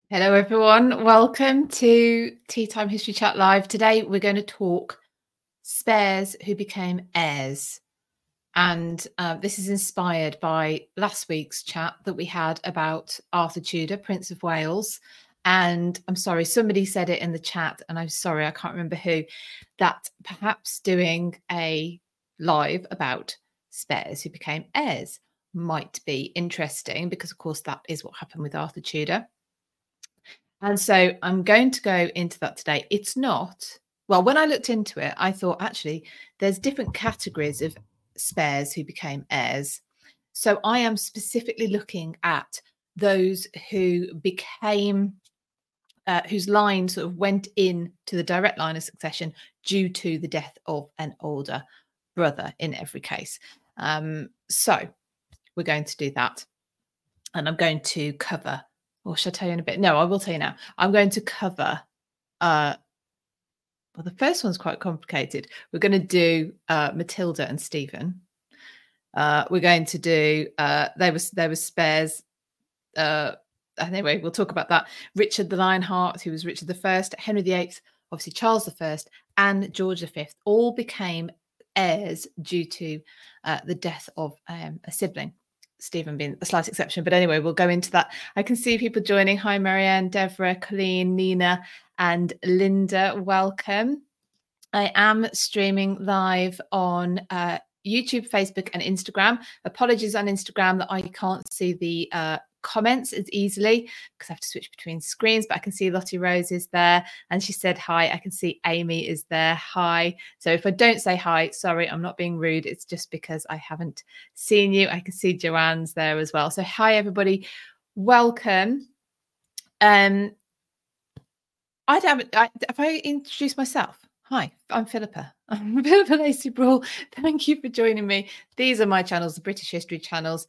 Hello, everyone. Welcome to Tea Time History Chat Live. Today, we're going to talk spares who became heirs. And this is inspired by last week's chat that we had about Arthur Tudor, Prince of Wales. And I'm sorry, somebody said it in the chat, and I'm sorry, I can't remember who, that perhaps doing a live about spares who became heirs might be interesting because, of course, that is what happened with Arthur Tudor. And so I'm going to go into that today. It's not, well, when I looked into it, I thought actually there's different categories of spares who became heirs. So I am specifically looking at those who became, whose line sort of went in to the direct line of succession due to the death of an older brother in every case. So we're going to do that. And I'm going to cover, or should I tell you in a bit? No, I will tell you now. I'm going to cover, well, the first one's quite complicated. We're going to do Matilda and Stephen. We're going to do, there was spares. Anyway, we'll talk about that. Richard the Lionheart, who was Richard I, Henry VIII, obviously Charles I, and George V, all became heirs due to the death of a sibling. Stephen being a slight exception. But anyway, we'll go into that. I can see people joining. Hi, Marianne, Deborah, Colleen, Nina, and Linda. Welcome. I am streaming live on YouTube, Facebook, and Instagram. Apologies on Instagram that I can't see the comments as easily because I have to switch between screens, but I can see Lottie Rose is there and she said hi. I can see Amy is there. Hi. So if I don't say hi, sorry, I'm not being rude. It's just because I haven't seen you. I can see Joanne's there as well. So hi, everybody. Welcome. Have I introduced myself? Hi, I'm Philippa. I'm Philippa Lacey Brawl. Thank you for joining me. These are my channels, the British History channels.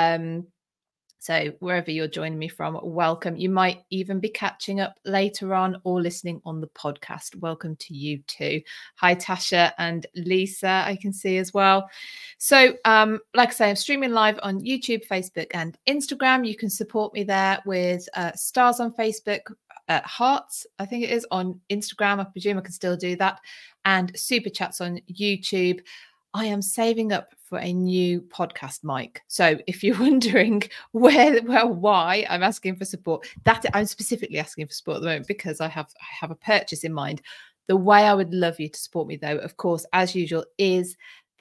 So wherever you're joining me from, welcome. You might even be catching up later on or listening on the podcast. Welcome to you too. Hi, Tasha and Lisa, I can see as well. So like I say, I'm streaming live on YouTube, Facebook and Instagram. You can support me there with stars on Facebook, hearts, I think it is, on Instagram. I presume I can still do that. And super chats on YouTube. I am saving up for a new podcast mic. So if you're wondering why I'm asking for support, that I'm specifically asking for support at the moment because I have a purchase in mind. The way I would love you to support me, though, of course, as usual, is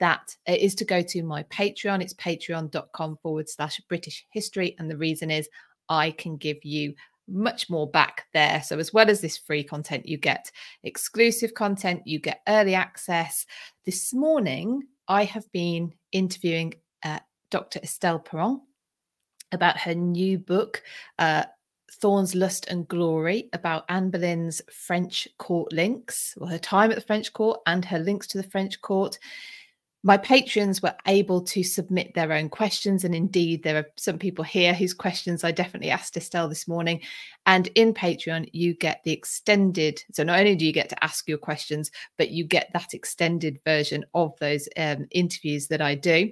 to go to my Patreon. It's patreon.com/British history. And the reason is I can give you much more back there. So as well as this free content, you get exclusive content, you get early access. This morning, I have been interviewing Dr. Estelle Perron about her new book, Thorns, Lust and Glory, about Anne Boleyn's French court links, or her time at the French court and her links to the French court. My patrons were able to submit their own questions. And indeed, there are some people here whose questions I definitely asked Estelle this morning. And in Patreon, you get the extended. So not only do you get to ask your questions, but you get that extended version of those interviews that I do.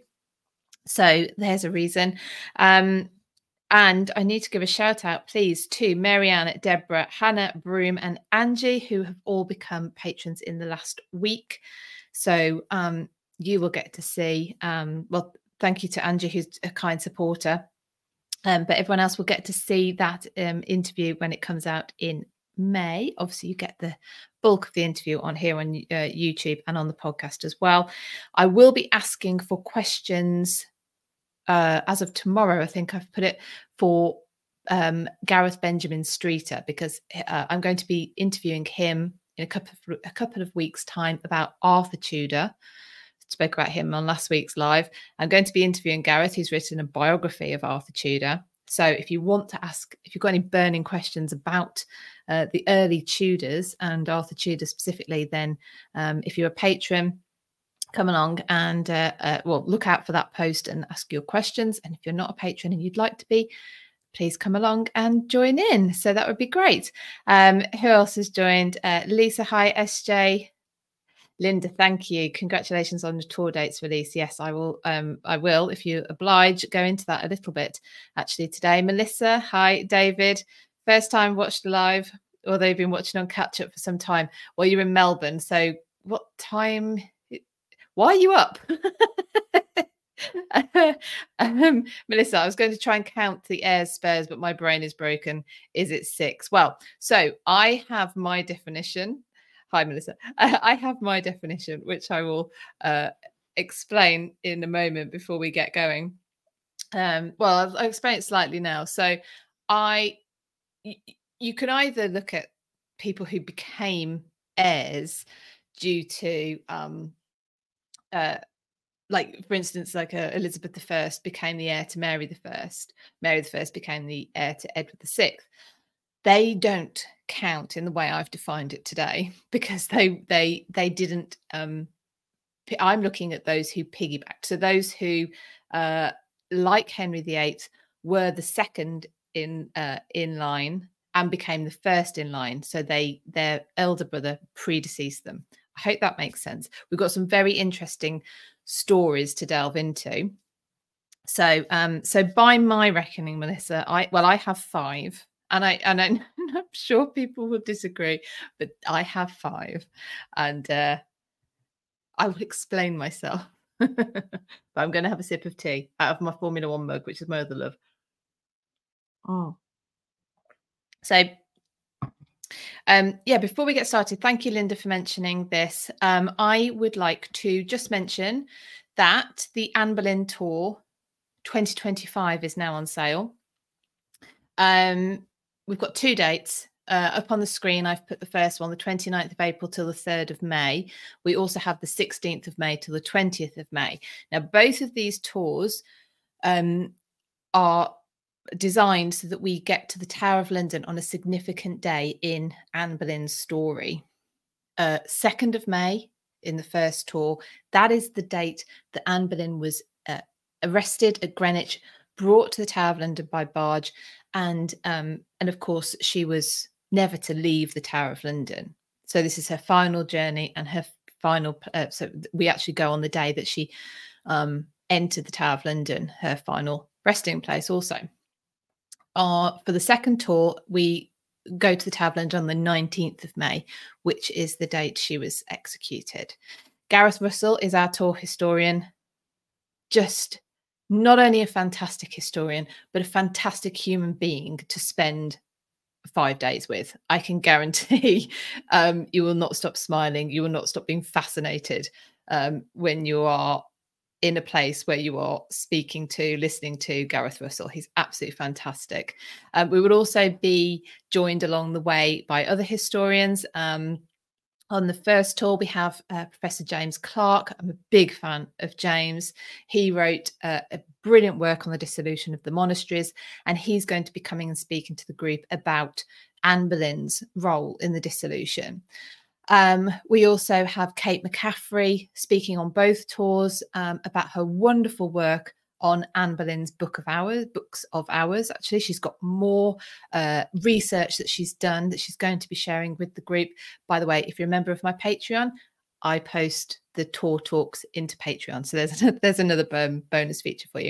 So there's a reason. And I need to give a shout out, please, to Marianne, Deborah, Hannah, Broom, and Angie, who have all become patrons in the last week. So you will get to see, well, thank you to Angie, who's a kind supporter. But everyone else will get to see that interview when it comes out in May. Obviously, you get the bulk of the interview on here on YouTube and on the podcast as well. I will be asking for questions as of tomorrow. I think I've put it for Gareth Benjamin Streeter, because I'm going to be interviewing him in a couple of weeks' time about Arthur Tudor. Spoke about him on last week's live. I'm going to be interviewing Gareth, who's written a biography of Arthur Tudor. So if you want to ask, if you've got any burning questions about the early Tudors and Arthur Tudor specifically, then if you're a patron, come along and well, look out for that post and ask your questions. And if you're not a patron and you'd like to be, please come along and join in. So that would be great. Who else has joined? Lisa, hi, SJ. Linda, thank you. Congratulations on the tour dates release. Yes, I will. I will, if you oblige, go into that a little bit actually today. Melissa, hi. David, First time watched live, or they've been watching on catch up for some time. Well, you're in Melbourne, so what time? Why are you up? Melissa, I was going to try and count the Ayres spares, but my brain is broken. Is it 6? Well, so I have my definition. Hi, Melissa. I have my definition, which I will explain in a moment before we get going. Well, I'll explain it slightly now. So you can either look at people who became heirs due to like, for instance, like Elizabeth I became the heir to Mary I. Mary I became the heir to Edward VI. They don't count in the way I've defined it today because they didn't. I'm looking at those who piggybacked. So those who, like Henry VIII, were the second in line and became the first in line. So their elder brother predeceased them. I hope that makes sense. We've got some very interesting stories to delve into. So by my reckoning, Melissa, I have 5, and I'm sure people will disagree, but I have 5, and I will explain myself. But I'm going to have a sip of tea out of my Formula One mug, which is my other love. Oh. So, yeah, before we get started, thank you, Linda, for mentioning this. I would like to just mention that the Anne Boleyn Tour 2025 is now on sale. We've got 2 dates. Up on the screen, I've put the first one, the 29th of April till the 3rd of May. We also have the 16th of May till the 20th of May. Now, both of these tours are designed so that we get to the Tower of London on a significant day in Anne Boleyn's story. 2nd of May in the first tour, that is the date that Anne Boleyn was arrested at Greenwich, brought to the Tower of London by barge, and of course she was never to leave the Tower of London. So this is her final journey and her final. So we actually go on the day that she entered the Tower of London, her final resting place. Also, for the second tour, we go to the Tower of London on the 19th of May, which is the date she was executed. Gareth Russell is our tour historian. Just not only a fantastic historian, but a fantastic human being to spend 5 days with. I can guarantee you will not stop smiling. You will not stop being fascinated when you are in a place where you are listening to Gareth Russell. He's absolutely fantastic. We would also be joined along the way by other historians. On the first tour, we have Professor James Clark. I'm a big fan of James. He wrote a brilliant work on the dissolution of the monasteries, and he's going to be coming and speaking to the group about Anne Boleyn's role in the dissolution. We also have Kate McCaffrey speaking on both tours about her wonderful work on Anne Boleyn's books of hours. Actually, she's got more research that she's done that she's going to be sharing with the group. By the way, if you're a member of my Patreon, I post the tour talks into Patreon. So there's another bonus feature for you.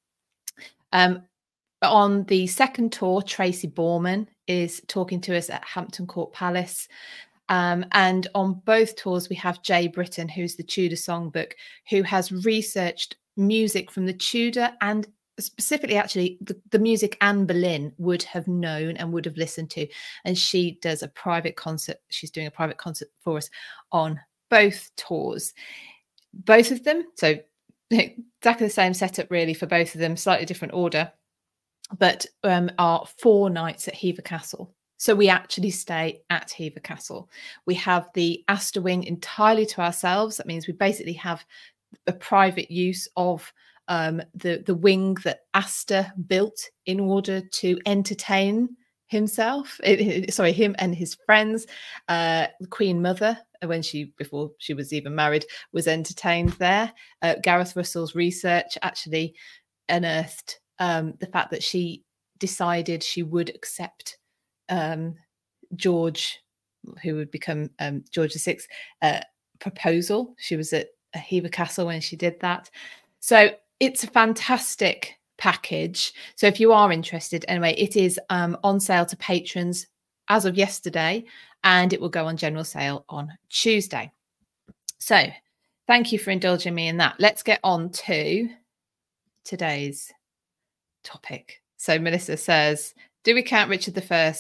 On the second tour, Tracy Borman is talking to us at Hampton Court Palace. And on both tours, we have Jay Britton, who's the Tudor Songbook, who has researched music from the Tudor and specifically actually the music Anne Boleyn would have known and would have listened to. And she does a private concert. She's doing a private concert for us on both tours. Both of them, so exactly the same setup really for both of them, slightly different order, but are 4 nights at Hever Castle. So we actually stay at Hever Castle. We have the Astor Wing entirely to ourselves. That means we basically have a private use of the wing that Astor built in order to entertain himself, him and his friends. The Queen Mother, before she was even married, was entertained there. Gareth Russell's research actually unearthed the fact that she decided she would accept George, who would become George VI, proposal. She was at Hever Castle when she did that. So it's a fantastic package. So if you are interested, anyway, it is on sale to patrons as of yesterday, and it will go on general sale on Tuesday. So thank you for indulging me in that. Let's get on to today's topic. So Melissa says, do we count Richard I?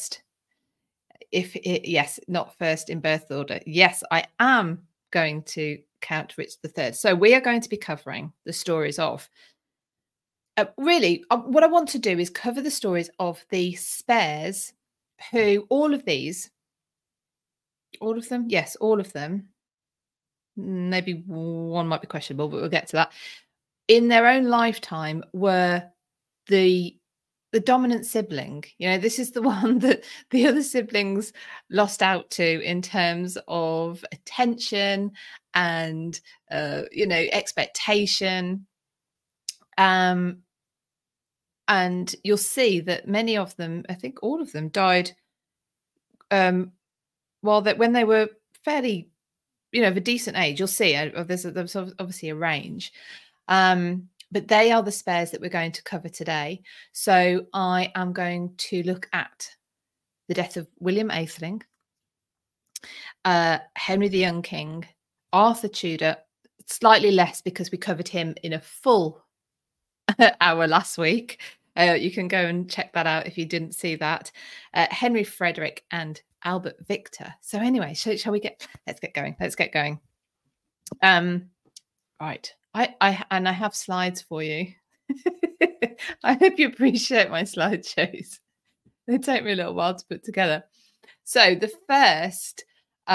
Yes, not first in birth order. Yes, I am going to count Richard III. So we are going to be covering the stories of what I want to do is cover the stories of the spares who all of them, yes, all of them, maybe one might be questionable, but we'll get to that, in their own lifetime were the dominant sibling. You know, this is the one that the other siblings lost out to in terms of attention and expectation. And you'll see that many of them, I think all of them, died when they were fairly, of a decent age. You'll see there's obviously a range. But they are the spares that we're going to cover today. So I am going to look at the death of William Atheling, Henry the Young King, Arthur Tudor, slightly less because we covered him in a full hour last week. You can go and check that out if you didn't see that. Henry Frederick and Albert Victor. So anyway, shall we let's get going. Right. I have slides for you. I hope you appreciate my slideshows. They take me a little while to put together. So the first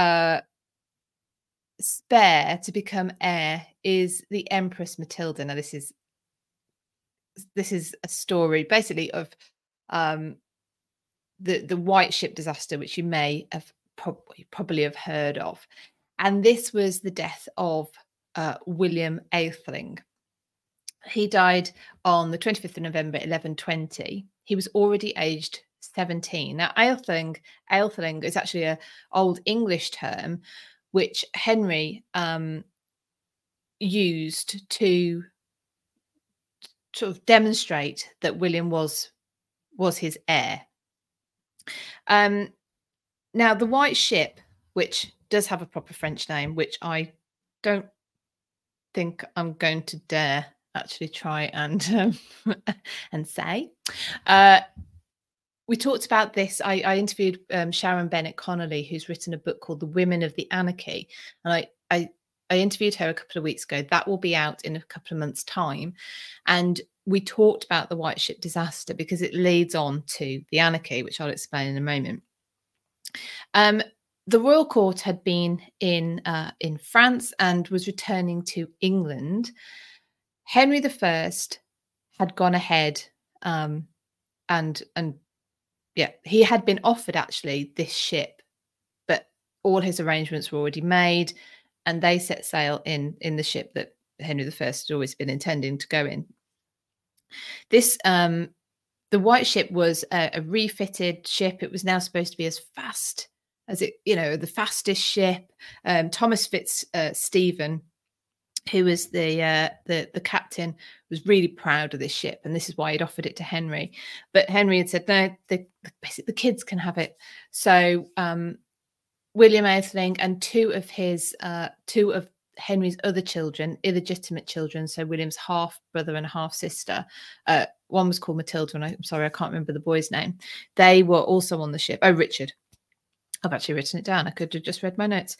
spare to become heir is the Empress Matilda. Now this is a story basically of the White Ship disaster, which you may have probably have heard of. And this was the death of William Atheling. He died on the 25th of November, 1120. He was already aged 17. Now, Atheling is actually an old English term, which Henry used to sort of demonstrate that William was his heir. Now, the White Ship, which does have a proper French name, which I don't think I'm going to dare actually try and say. We talked about this. I interviewed Sharon Bennett Connolly, who's written a book called The Women of the Anarchy. And I interviewed her a couple of weeks ago. That will be out in a couple of months' time. And we talked about the White Ship disaster because it leads on to the Anarchy, which I'll explain in a moment. The royal court had been in France and was returning to England. Henry I had gone ahead and he had been offered actually this ship, but all his arrangements were already made, and they set sail in the ship that Henry I had always been intending to go in. This the White Ship was a refitted ship. It was now supposed to be as fast as the fastest ship. Thomas Fitz-Stephen, who was the captain, was really proud of this ship, and this is why he'd offered it to Henry. But Henry had said, no, basically the kids can have it. So William Atheling and two of Henry's other children, illegitimate children, so William's half brother and half sister, one was called Matilda, and I'm sorry, I can't remember the boy's name. They were also on the ship. Oh, Richard. I've actually written it down. I could have just read my notes.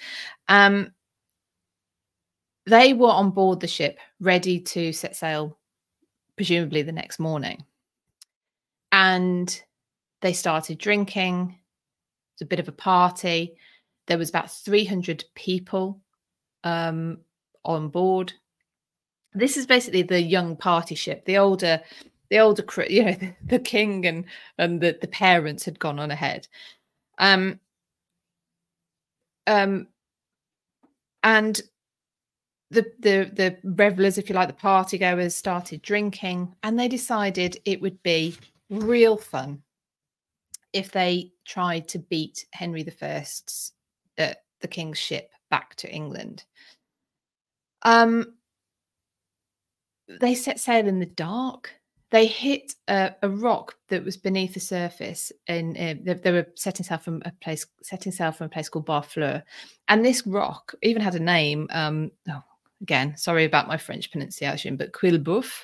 They were on board the ship, ready to set sail, presumably the next morning. And they started drinking. It was a bit of a party. There was about 300 people on board. This is basically the young party ship. The older crew, the king and the parents had gone on ahead. And the revelers, if you like, the party goers, started drinking, and they decided it would be real fun if they tried to beat Henry I's the king's ship back to England. They set sail in the dark. They hit a rock that was beneath the surface, and they were setting sail from a place called Barfleur, and this rock even had a name. Oh, again, sorry about my French pronunciation, but Quillebeuf.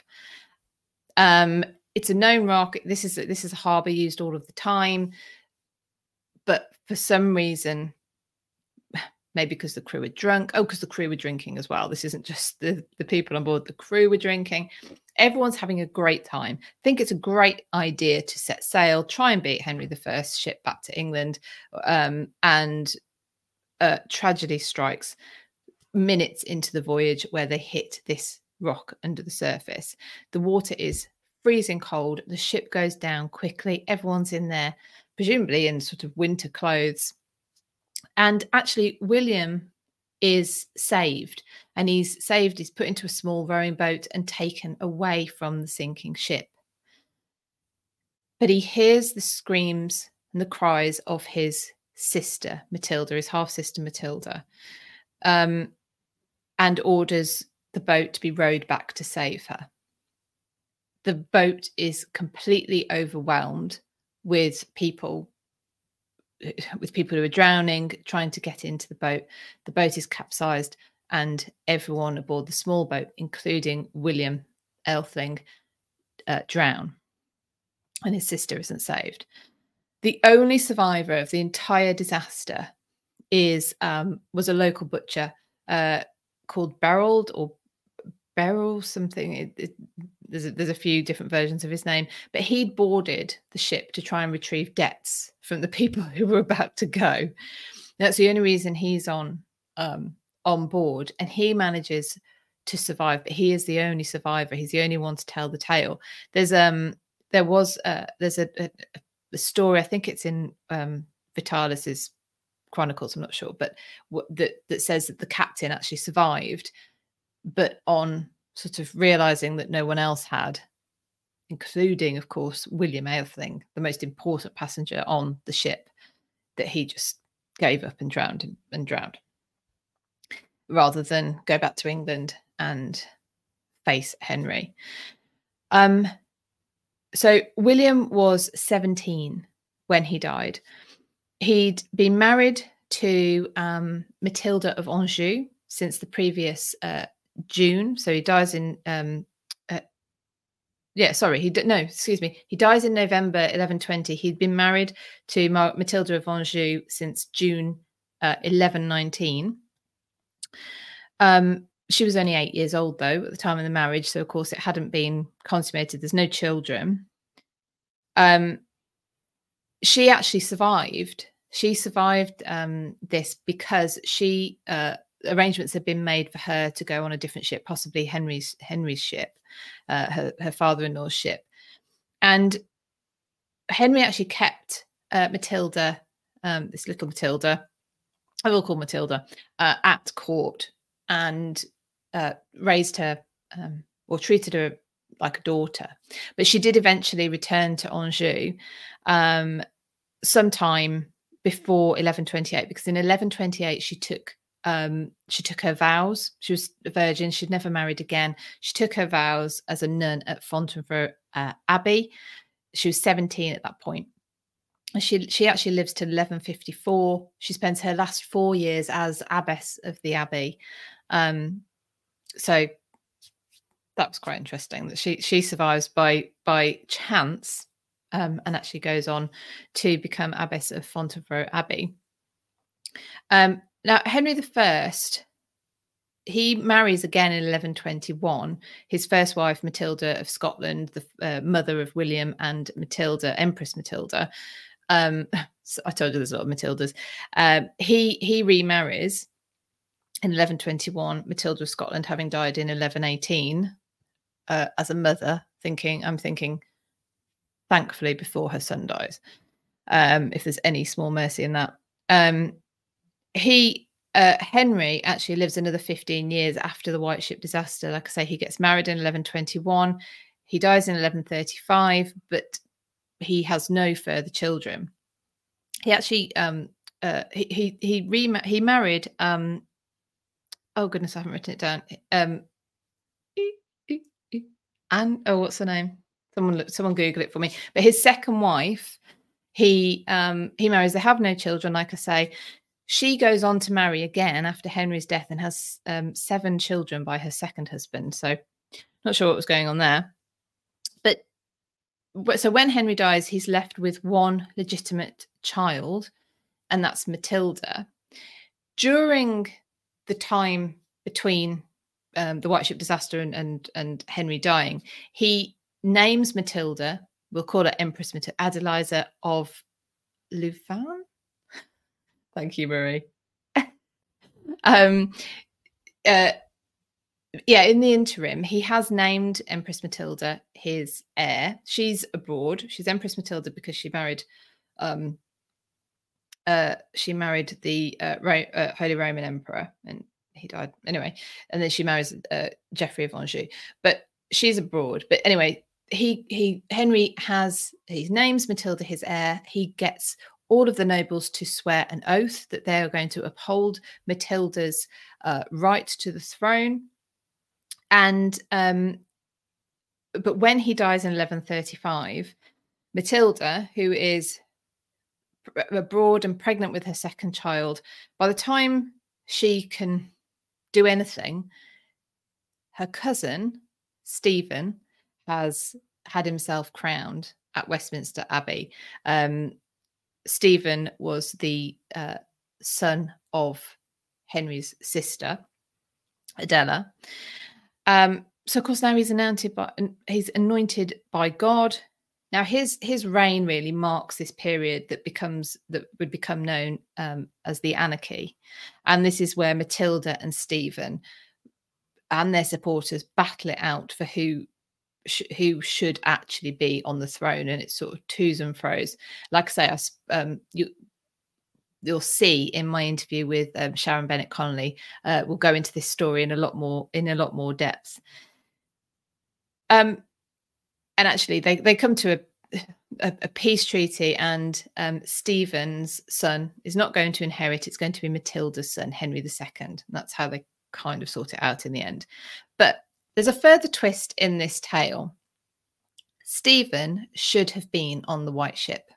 It's a known rock. This is a harbour used all of the time, but for some reason, maybe because the crew were drunk. Oh, because the crew were drinking as well. This isn't just the people on board. The crew were drinking. Everyone's having a great time. I think it's a great idea to set sail, try and beat Henry I's ship back to England, and tragedy strikes minutes into the voyage where they hit this rock under the surface. The water is freezing cold. The ship goes down quickly. Everyone's in there, presumably in sort of winter clothes. And actually, William is saved, and he's put into a small rowing boat and taken away from the sinking ship. But he hears the screams and the cries of his sister, Matilda, his half-sister, Matilda, and orders the boat to be rowed back to save her. The boat is completely overwhelmed with people who are drowning, trying to get into the boat. The boat is capsized, and everyone aboard the small boat, including William Elthling, drown, and his sister isn't saved. The only survivor of the entire disaster was a local butcher called Berold, or Beryl something. There's a few different versions of his name, but he'd boarded the ship to try and retrieve debts from the people who were about to go. That's the only reason he's on board, and he manages to survive. But he is the only survivor. He's the only one to tell the tale. There's a story. I think it's in Vitalis's chronicles. I'm not sure, but that says that the captain actually survived, but on sort of realizing that no one else had, including, of course, William Elthling, the most important passenger on the ship, that he just gave up and drowned rather than go back to England and face Henry. So William was 17 when he died. He'd been married to Matilda of Anjou since the previous June. So he dies in he dies in November 1120. He'd been married to Matilda of Anjou since June 1119. She was only 8 years old, though, at the time of the marriage, so of course it hadn't been consummated. There's no children. She actually survived. She survived this because arrangements had been made for her to go on a different ship, possibly Henry's ship, her father-in-law's ship. And Henry actually kept Matilda, this little Matilda, I will call Matilda, at court, and raised her or treated her like a daughter. But she did eventually return to Anjou sometime before 1128, because in 1128 she took her vows. She was a virgin. She'd never married again. She took her vows as a nun at Fontevraud Abbey. She was 17 at that point. She actually lives to 1154. She spends her last 4 years as abbess of the abbey. So that was quite interesting that she survives by chance, and actually goes on to become abbess of Fontevraud Abbey. Now, Henry I, he marries again in 1121. His first wife, Matilda of Scotland, the mother of William and Matilda, Empress Matilda. So I told you there's a lot of Matildas. He remarries in 1121, Matilda of Scotland, having died in 1118 as a mother. I'm thinking, thankfully, before her son dies. If there's any small mercy in that. Henry actually lives another 15 years after the White Ship disaster. Like I say, he gets married in 1121. He dies in 1135, but he has no further children. He actually he married. Oh goodness, I haven't written it down. Anne. Oh, what's her name? Someone Google it for me. But his second wife, he marries. They have no children, like I say. She goes on to marry again after Henry's death and has 7 children by her second husband. So not sure what was going on there. But so when Henry dies, he's left with one legitimate child, and that's Matilda. During the time between the White Ship disaster and Henry dying, he names Matilda, we'll call her Empress Matilda, Adeliza of Louvain. Thank you, Marie. Yeah, in the interim, he has named Empress Matilda his heir. She's abroad. She's Empress Matilda because she married the Holy Roman Emperor, and he died anyway. And then she marries Geoffrey of Anjou, but she's abroad. But anyway, Henry names Matilda his heir. He gets all of the nobles to swear an oath that they are going to uphold Matilda's right to the throne. And but when he dies in 1135, Matilda, who is abroad and pregnant with her second child, by the time she can do anything, her cousin Stephen has had himself crowned at Westminster Abbey. Stephen was the son of Henry's sister, Adela. So of course now he's anointed by God. Now his reign really marks this period that would become known as the Anarchy, and this is where Matilda and Stephen and their supporters battle it out for who should actually be on the throne, and it's sort of twos and fro's. Like I say, you'll see in my interview with Sharon Bennett Connolly, we'll go into this story in a lot more depth. And actually, they come to a peace treaty, and Stephen's son is not going to inherit. It's going to be Matilda's son, Henry II. And that's how they kind of sort it out in the end. But there's a further twist in this tale. Stephen should have been on the White Ship.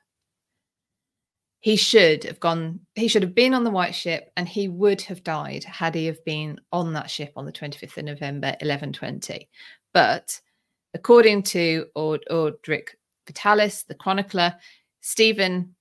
He should have been on the White Ship, and he would have died had he have been on that ship on the 25th of November, 1120. But according to Orderic Vitalis, the chronicler, Stephen,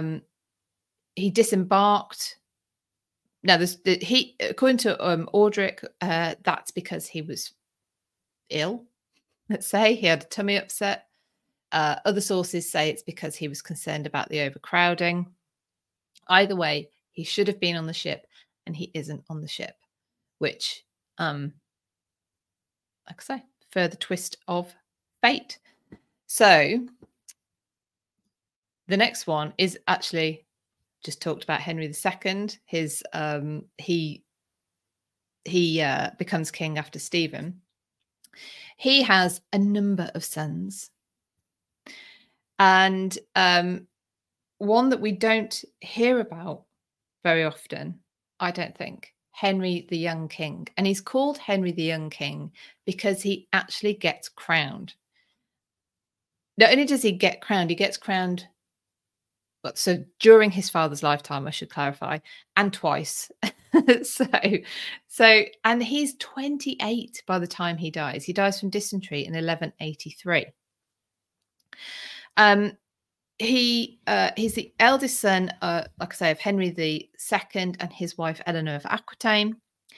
he disembarked. Now, according to Orderic, that's because he was ill. Let's say he had a tummy upset. Other sources say it's because he was concerned about the overcrowding. Either way, he should have been on the ship, and he isn't on the ship, which, like I say, further twist of fate. So the next one is actually just talked about Henry II. He becomes king after Stephen. He has a number of sons. And one that we don't hear about very often, I don't think, Henry the Young King. And he's called Henry the Young King because he actually gets crowned. Not only does he get crowned, he gets crowned, so during his father's lifetime, I should clarify, and twice. so, and he's 28 by the time he dies. He dies from dysentery in 1183. He's the eldest son, like I say, of Henry II and his wife Eleanor of Aquitaine.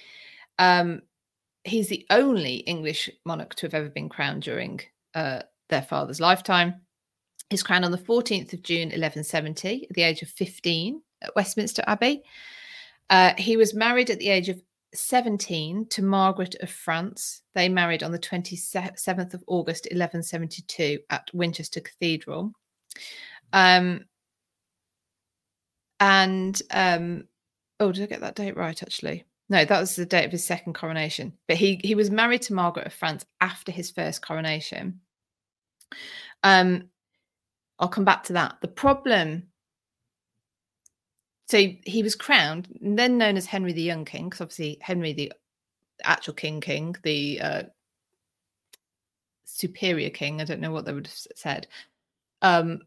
He's the only English monarch to have ever been crowned during their father's lifetime. He's crowned on the 14th of June, 1170, at the age of 15 at Westminster Abbey. He was married at the age of 17 to Margaret of France. They married on the 27th of August, 1172 at Winchester Cathedral. Did I get that date right, actually? No, that was the date of his second coronation. But he was married to Margaret of France after his first coronation. I'll come back to that. The problem, so he was crowned, then known as Henry the Young King, because obviously Henry the actual king, the superior king, I don't know what they would have said, um,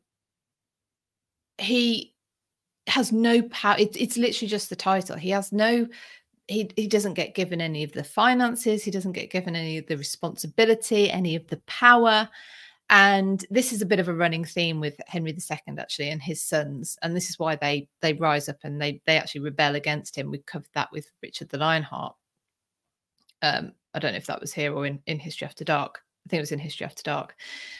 he has no power. It's literally just the title. He has no, he doesn't get given any of the finances. He doesn't get given any of the responsibility, any of the power. And this is a bit of a running theme with Henry II, actually, and his sons. And this is why they rise up and they actually rebel against him. We covered that with Richard the Lionheart. I don't know if that was here or in History After Dark. I think it was in History After Dark.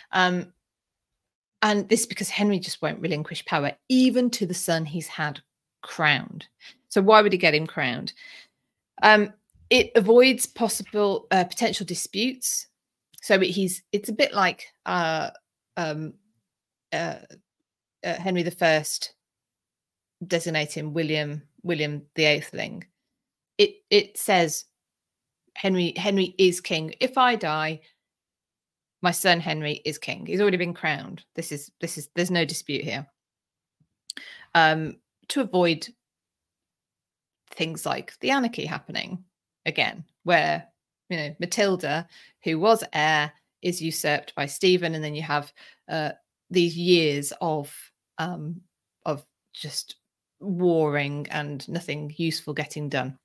And this is because Henry just won't relinquish power, even to the son he's had crowned. So why would he get him crowned? It avoids possible potential disputes. So it's a bit like Henry I designating William the Eighthling. It says Henry is king. If I die, my son Henry is king. He's already been crowned. There's no dispute here. To avoid things like the anarchy happening again, where Matilda, who was heir, is usurped by Stephen, and then you have these years of just warring and nothing useful getting done.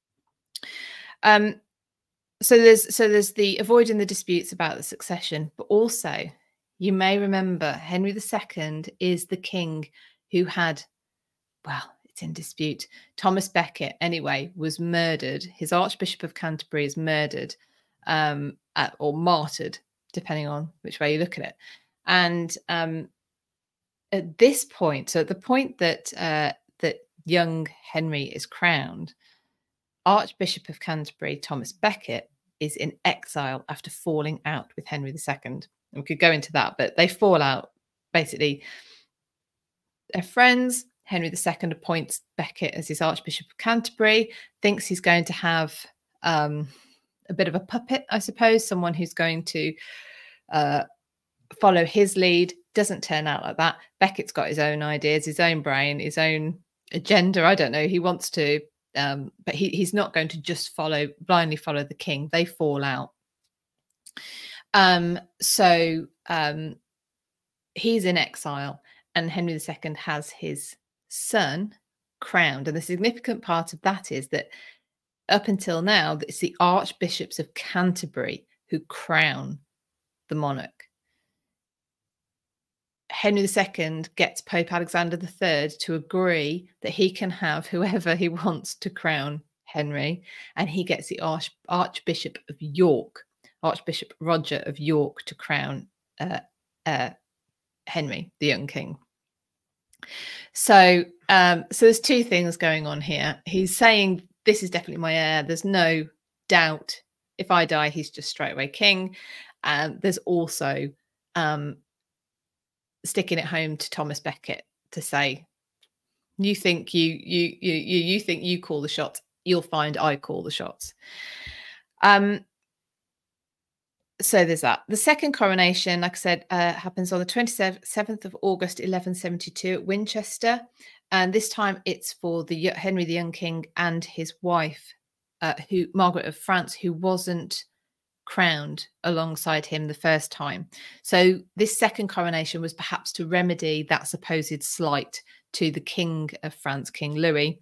So there's the avoiding the disputes about the succession, but also you may remember Henry II is the king who had, well, it's in dispute. Thomas Becket, anyway, was murdered. His Archbishop of Canterbury is murdered, or martyred, depending on which way you look at it. And at this point, so at the point that that young Henry is crowned, Archbishop of Canterbury Thomas Becket is in exile after falling out with Henry II. And we could go into that, but they fall out. Basically, they're friends. Henry II appoints Becket as his Archbishop of Canterbury, thinks he's going to have a bit of a puppet, I suppose, someone who's going to follow his lead. Doesn't turn out like that. Becket's got his own ideas, his own brain, his own agenda. I don't know. He wants to, but he's not going to just blindly follow the king. They fall out. So he's in exile, and Henry II has his son crowned. And the significant part of that is that up until now, it's the Archbishops of Canterbury who crown the monarch. Henry II gets Pope Alexander III to agree that he can have whoever he wants to crown Henry, and he gets the Archbishop of York, Archbishop Roger of York, to crown Henry, the young king. So there's two things going on here. He's saying, this is definitely my heir. There's no doubt. If I die, he's just straight away king. There's also sticking it home to Thomas Becket to say, you think you think you call the shots, you'll find I call the shots. So there's that. The second coronation, like I said, happens on the 27th of August, 1172 at Winchester. And this time it's for Henry the young king and his wife, Margaret of France, who wasn't crowned alongside him the first time. So this second coronation was perhaps to remedy that supposed slight to the King of France, King Louis,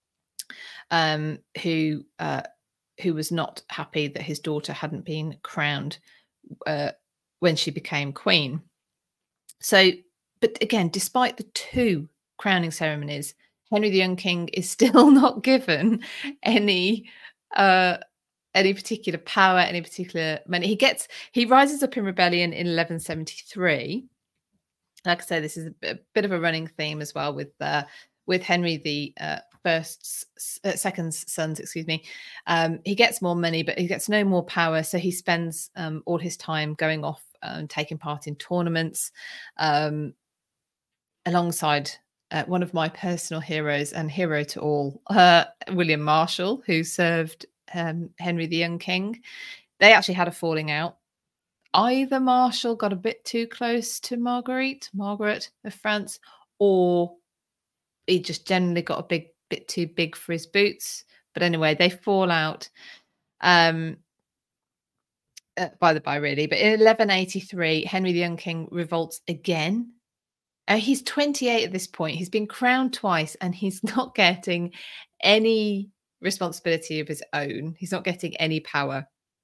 who was not happy that his daughter hadn't been crowned when she became queen. So, but again, despite the two crowning ceremonies, Henry the young king is still not given any particular power, any particular money. He rises up in rebellion in 1173. Like I say, this is a bit of a running theme as well with Henry the second's sons. Excuse me. He gets more money, but he gets no more power. So he spends all his time going off and taking part in tournaments, alongside one of my personal heroes and hero to all, William Marshall, who served Henry the young king. They actually had a falling out. Either Marshall got a bit too close to Margaret of France, or he just generally got a bit too big for his boots. But anyway, they fall out. by the by, really. But in 1183, Henry the Young King revolts again. He's 28 at this point. He's been crowned twice, and he's not getting any responsibility of his own. He's not getting any power.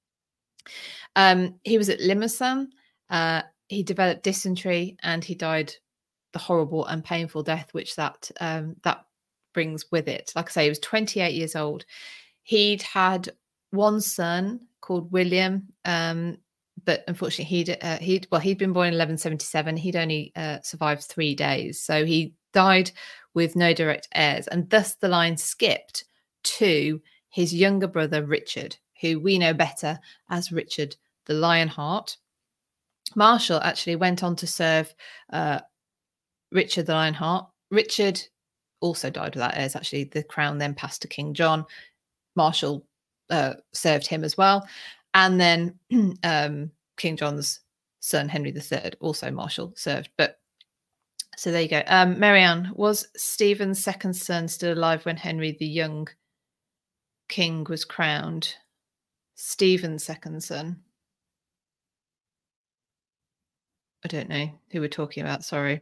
He was at Limousin. He developed dysentery, and he died the horrible and painful death which that brings with it. Like I say, he was 28 years old. He'd had one son called William, but unfortunately he'd been born in 1177. He'd only survived 3 days, so he died with no direct heirs, and thus the line skipped to his younger brother Richard, who we know better as Richard the Lionheart. Marshall actually went on to serve Richard the Lionheart. Richard also died without heirs. Actually, the crown then passed to King John. Marshall served him as well. And then King John's son, Henry III, also Marshall served. But so there you go. Marianne, was Stephen's second son still alive when Henry the Young King was crowned? Stephen's second son. I don't know who we're talking about. Sorry.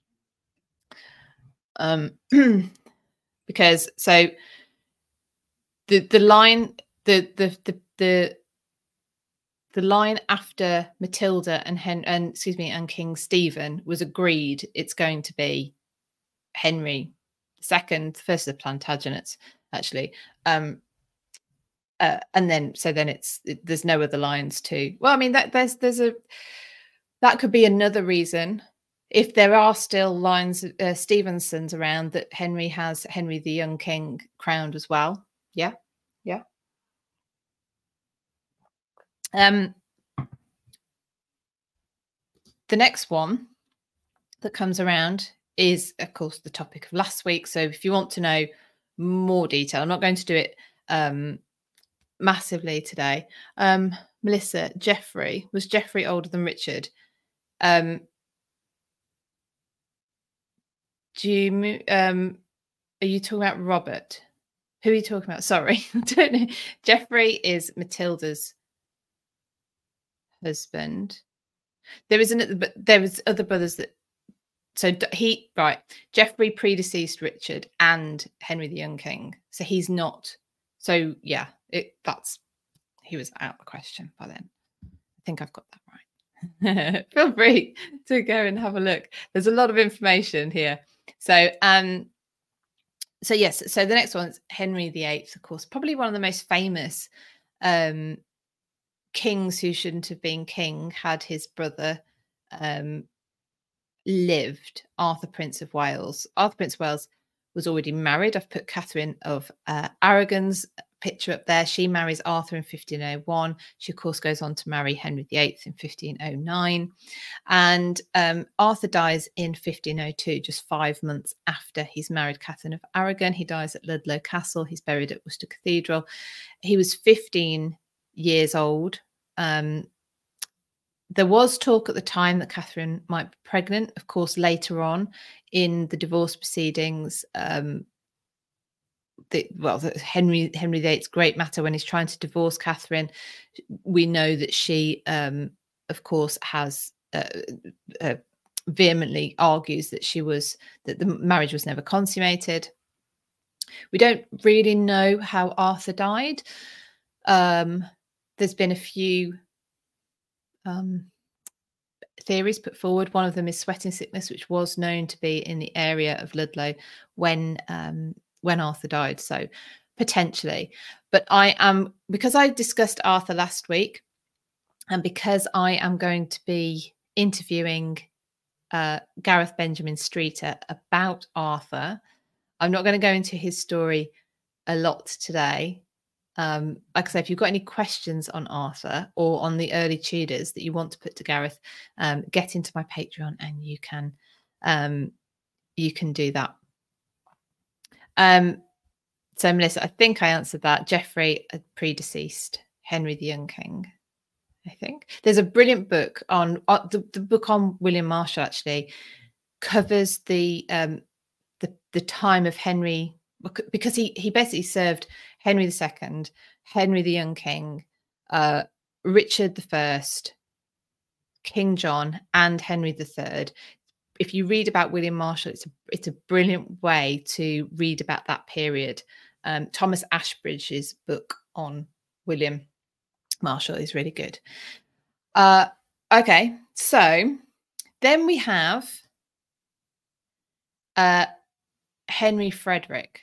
Because so the line the line after Matilda and King Stephen was agreed. It's going to be Henry II, first of the Plantagenets, actually. And then there's no other lines to. Well, I mean that that could be another reason. If there are still lines, Stevensons around, that Henry has Henry the Young King crowned as well. Yeah. Yeah. The next one that comes around is, of course, the topic of last week. So if you want to know more detail, I'm not going to do it massively today. Melissa, was Geoffrey older than Richard? Are you talking about Robert? Who are you talking about? Sorry, I don't know. Geoffrey is Matilda's husband. There was other brothers that. So Geoffrey predeceased Richard and Henry the Young King. So he's not. So yeah, he was out of the question by then. I think I've got that right. Feel free to go and have a look. There's a lot of information here. So yes, so the next one is Henry VIII, of course, probably one of the most famous kings who shouldn't have been king, had his brother lived, Arthur, Prince of Wales. Arthur, Prince of Wales was already married. I've put Catherine of Aragon's picture up there. She marries Arthur in 1501. She, of course, goes on to marry Henry VIII in 1509. And Arthur dies in 1502, just 5 months after he's married Catherine of Aragon. He dies at Ludlow Castle. He's buried at Worcester Cathedral. He was 15 years old. There was talk at the time that Catherine might be pregnant. Of course, later on in the divorce proceedings, Henry VIII's great matter when he's trying to divorce Catherine, we know that she, of course, has vehemently argues that the marriage was never consummated. We don't really know how Arthur died. There's been a few theories put forward. One of them is sweating sickness, which was known to be in the area of Ludlow when Arthur died. So potentially, but because I discussed Arthur last week, and because I am going to be interviewing Gareth Benjamin Streeter about Arthur, I'm not going to go into his story a lot today. Like I said, if you've got any questions on Arthur or on the early Tudors that you want to put to Gareth, get into my Patreon and you can do that. So Melissa, I think I answered that. Geoffrey predeceased Henry the Young King. I think there's a brilliant book on the book on William Marshall actually covers the time of Henry, because he basically served Henry II, Henry the Young King, Richard I, King John, and Henry III. If you read about William Marshall, it's a brilliant way to read about that period. Thomas Ashbridge's book on William Marshall is really good. Okay, so then we have Henry Frederick,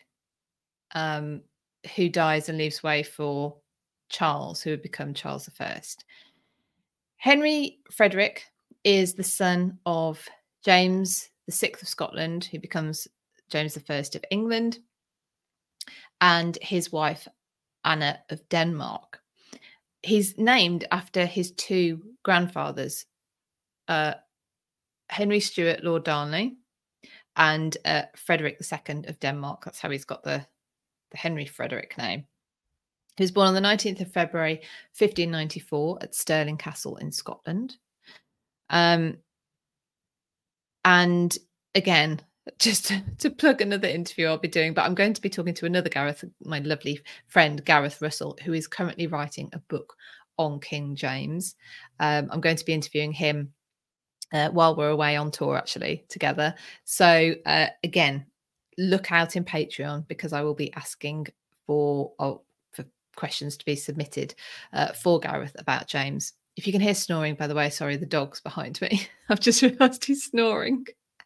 who dies and leaves way for Charles, who would become Charles I. Henry Frederick is the son of James VI of Scotland, who becomes James I of England, and his wife Anna of Denmark. He's named after his two grandfathers, Henry Stuart Lord Darnley and Frederick II of Denmark. That's how he's got the Henry Frederick name. He was born on the 19th of February, 1594 at Stirling Castle in Scotland. And again, just to plug another interview I'll be doing, but I'm going to be talking to another Gareth, my lovely friend, Gareth Russell, who is currently writing a book on King James. I'm going to be interviewing him while we're away on tour, actually, together. So again, look out in Patreon, because I will be asking for questions to be submitted for Gareth about James. If you can hear snoring, by the way, sorry, the dog's behind me. I've just realised he's snoring.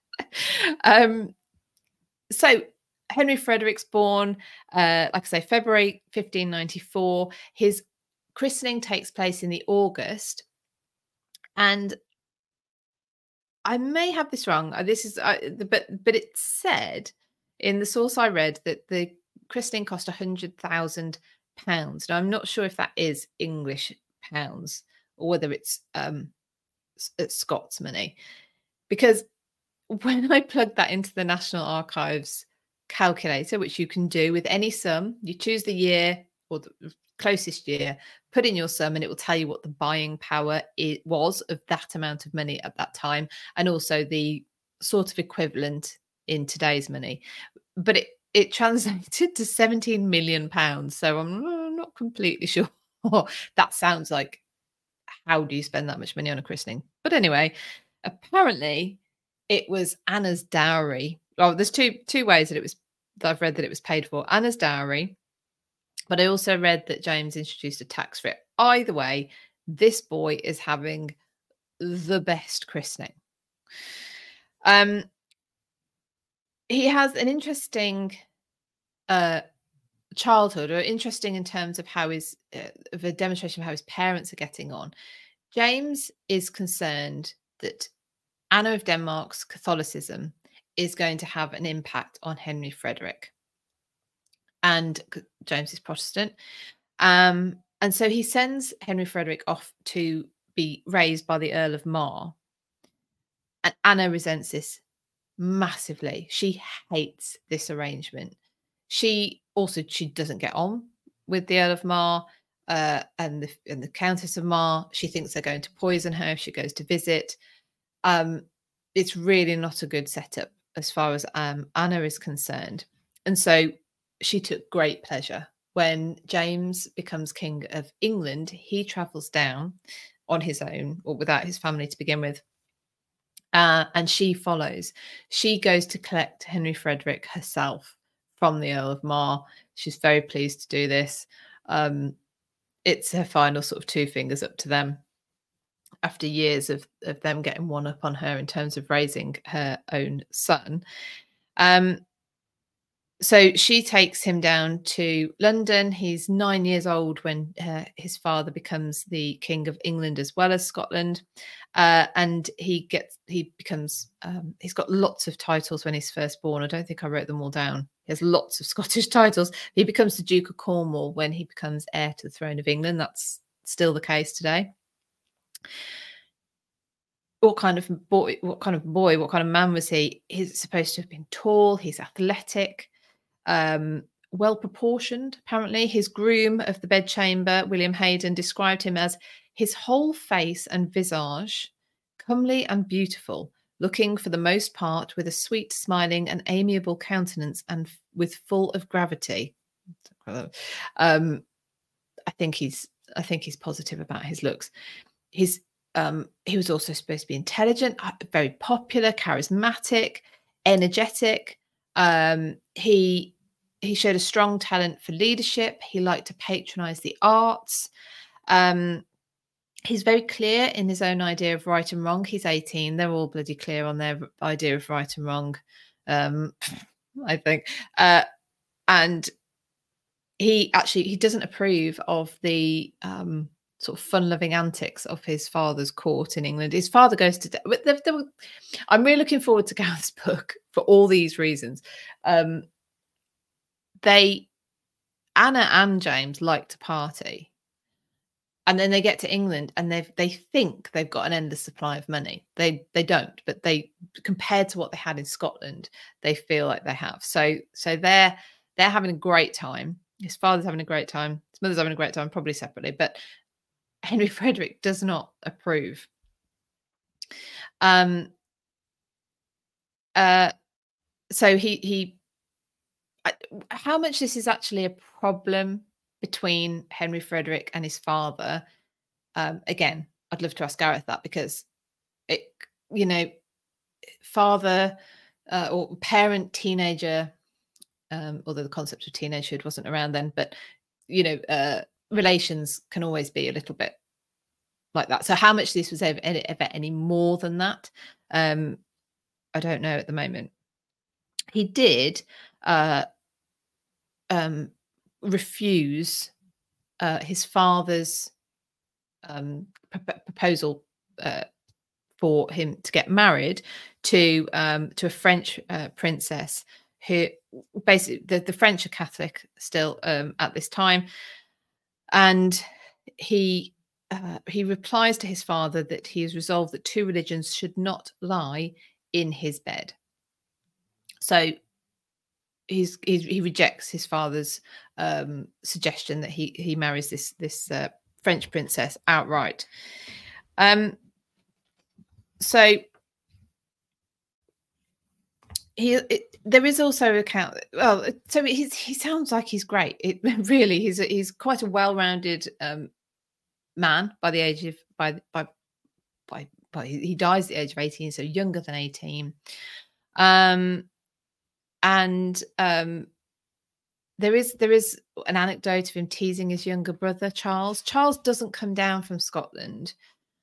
So Henry Frederick's born, like I say, February 1594. His christening takes place in the August, and I may have this wrong. This is, but it said in the source I read that the christening cost £100,000. Now I'm not sure if that is English pounds or whether it's Scots money, because when I plugged that into the National Archives calculator, which you can do with any sum, you choose the year or the closest year, put in your sum, and it will tell you what the buying power was of that amount of money at that time, and also the sort of equivalent in today's money. But it translated to £17 million. So I'm not completely sure. That sounds like, how do you spend that much money on a christening? But anyway, apparently it was Anna's dowry. Oh, there's two ways that I've read that it was paid for. Anna's dowry, but I also read that James introduced a tax for it. Either way, this boy is having the best christening. He has an interesting childhood, or interesting in terms of how of a demonstration of how his parents are getting on. James is concerned that Anna of Denmark's Catholicism is going to have an impact on Henry Frederick, and James is Protestant. And so he sends Henry Frederick off to be raised by the Earl of Mar. And Anna resents this massively. She hates this arrangement. She doesn't get on with the Earl of Mar and the Countess of Mar. She thinks they're going to poison her if she goes to visit. It's really not a good setup as far as Anna is concerned. And so she took great pleasure when James becomes King of England. He travels down on his own, or without his family to begin with. And she follows. She goes to collect Henry Frederick herself from the Earl of Mar. She's very pleased to do this. It's her final sort of two fingers up to them after years of them getting one up on her in terms of raising her own son. So she takes him down to London. He's 9 years old when his father becomes the King of England as well as Scotland. And he's got lots of titles when he's first born. I don't think I wrote them all down. He has lots of Scottish titles. He becomes the Duke of Cornwall when he becomes heir to the throne of England. That's still the case today. What kind of man was he? He's supposed to have been tall. He's athletic. Well proportioned, apparently. His groom of the bedchamber, William Hayden, described him as his whole face and visage comely and beautiful, looking for the most part with a sweet, smiling and amiable countenance, and with full of gravity. I think he's I think he's positive about his looks. He was also supposed to be intelligent, very popular, charismatic, energetic. He showed a strong talent for leadership. He liked to patronize the arts. He's very clear in his own idea of right and wrong. He's 18. They're all bloody clear on their idea of right and wrong, I think. And he doesn't approve of the sort of fun-loving antics of his father's court in England. His father goes to I'm really looking forward to Gareth's book for all these reasons. Anna and James like to party, and then they get to England and they think they've got an endless supply of money. They don't, but they, compared to what they had in Scotland, they feel like they have. So they're having a great time. His father's having a great time. His mother's having a great time, probably separately, but Henry Frederick does not approve. So how much this is actually a problem between Henry Frederick and his father, again, I'd love to ask Gareth that, because father or parent teenager, although the concept of teenagehood wasn't around then, but relations can always be a little bit like that. So how much this was ever any more than that, I don't know at the moment. He did refuse his father's proposal for him to get married to a French princess, who basically the French are Catholic still at this time, and he replies to his father that he has resolved that two religions should not lie in his bed. So he rejects his father's suggestion that he marries this French princess outright. So there is also account. Well, so he sounds like he's great. He's quite a well-rounded man by the age of he dies at the age of 18, so younger than 18. There is an anecdote of him teasing his younger brother Charles. Charles doesn't come down from Scotland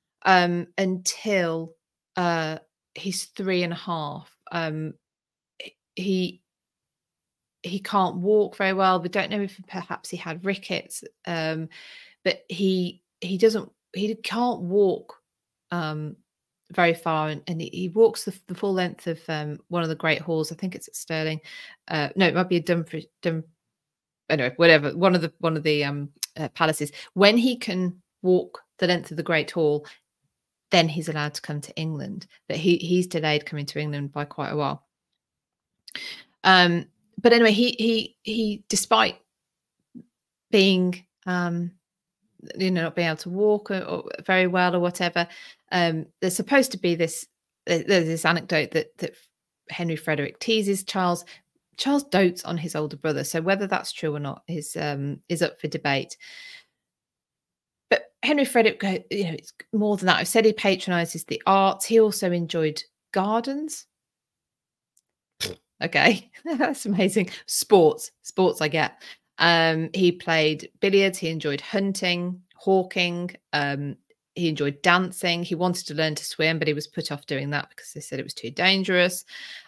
until he's 3.5. He can't walk very well. We don't know if perhaps he had rickets, but he can't walk very far, and he walks the full length of one of the great halls. I think it's at Stirling. No, it might be a Dumfries. Anyway, whatever. One of the palaces. When he can walk the length of the Great Hall, then he's allowed to come to England. But he's delayed coming to England by quite a while. But anyway, he despite being not being able to walk or very well or whatever, there's supposed to be there's this anecdote that Henry Frederick teases Charles. Charles dotes on his older brother, so whether that's true or not is up for debate. But Henry Frederick, it's more than that. I've said he patronizes the arts. He also enjoyed gardens. Okay, that's amazing. Sports, I get. He played billiards. He enjoyed hunting, hawking. He enjoyed dancing. He wanted to learn to swim, but he was put off doing that because they said it was too dangerous.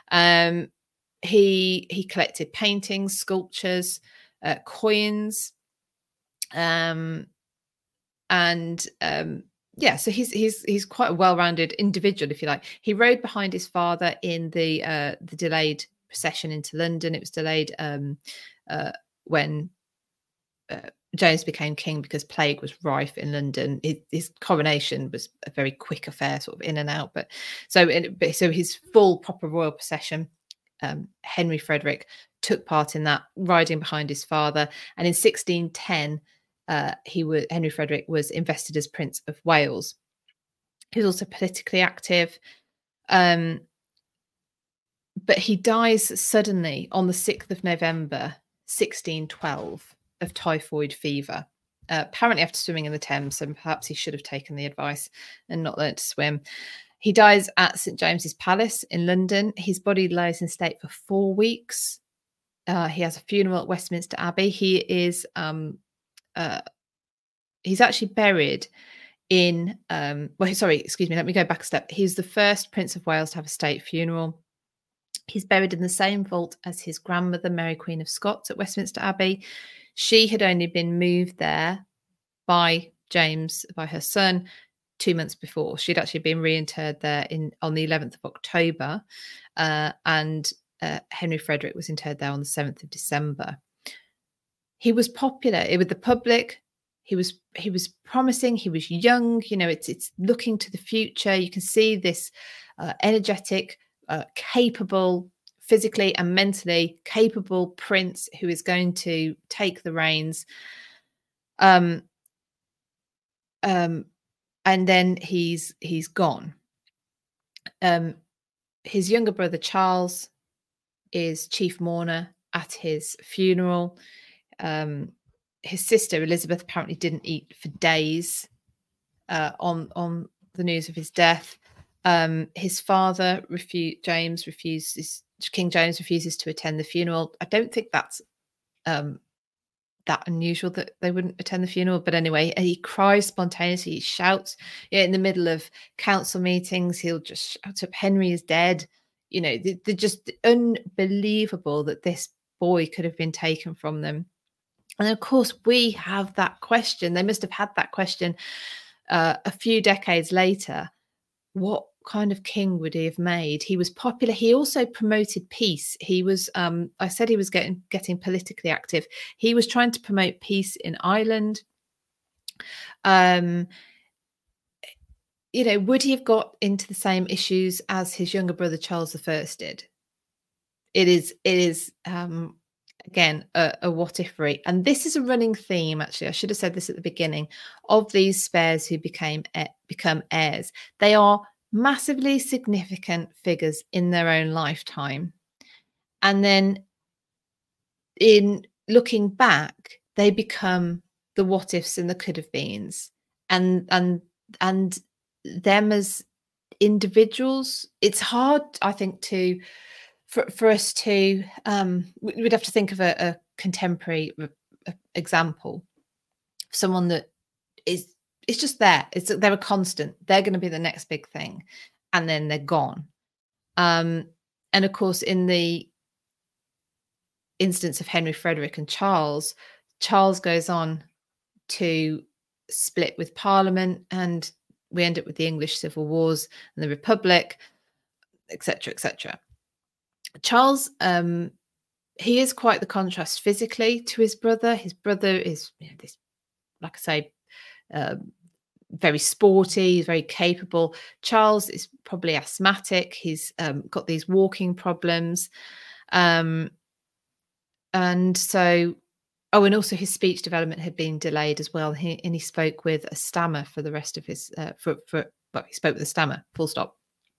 He collected paintings, sculptures, coins, so he's quite a well-rounded individual, if you like. He rode behind his father in the delayed procession into London. It was delayed when James became king because plague was rife in London. His coronation was a very quick affair, sort of in and out. But so his full proper royal procession, Henry Frederick took part in that, riding behind his father. And in 1610, Henry Frederick was invested as Prince of Wales. He was also politically active, but he dies suddenly on the 6th of November, 1612, of typhoid fever. apparently after swimming in the Thames, so perhaps he should have taken the advice and not learnt to swim. He dies at St James's Palace in London. His body lies in state for 4 weeks. He has a funeral at Westminster Abbey. He is he's actually buried in well, sorry, excuse me, let me go back a step. He's the first Prince of Wales to have a state funeral. He's buried in the same vault as his grandmother, Mary Queen of Scots, at Westminster Abbey. She had only been moved there by James, by her son, 2 months before. She'd actually been reinterred there on the 11th of October, and Henry Frederick was interred there on the 7th of December. He was popular with the public. He was promising. He was young. You know, it's looking to the future. You can see this energetic, capable, physically and mentally capable prince who is going to take the reins. And then he's gone. His younger brother Charles is chief mourner at his funeral. His sister Elizabeth apparently didn't eat for days on the news of his death. His father, King James, refuses to attend the funeral. I don't think that's that unusual that they wouldn't attend the funeral, but anyway, he cries spontaneously. He shouts, in the middle of council meetings. He'll just shout up, "Henry is dead." You know, they're just unbelievable that this boy could have been taken from them. And of course, we have that question. They must have had that question a few decades later. What kind of king would he have made? He was popular. He also promoted peace. He was, I said he was getting politically active. He was trying to promote peace in Ireland. You know, would he have got into the same issues as his younger brother Charles I did? It is again a what if-ery, and this is a running theme. Actually, I should have said this at the beginning, of these spares who become heirs. They are massively significant figures in their own lifetime, and then in looking back, they become the what ifs and the could have beens, and them as individuals. It's hard, I think, for us to we'd have to think of a contemporary example, someone that is just there. They're a constant. They're going to be the next big thing, and then they're gone. And of course, in the instance of Henry Frederick and Charles goes on to split with Parliament, and we end up with the English Civil Wars and the Republic, etc., etc. Charles, he is quite the contrast physically to his brother. His brother is, this, like I say, very sporty, very capable. Charles is probably asthmatic. He's got these walking problems, and so, and also his speech development had been delayed as well. He spoke with a stammer for the rest of his well, he spoke with a stammer, full stop.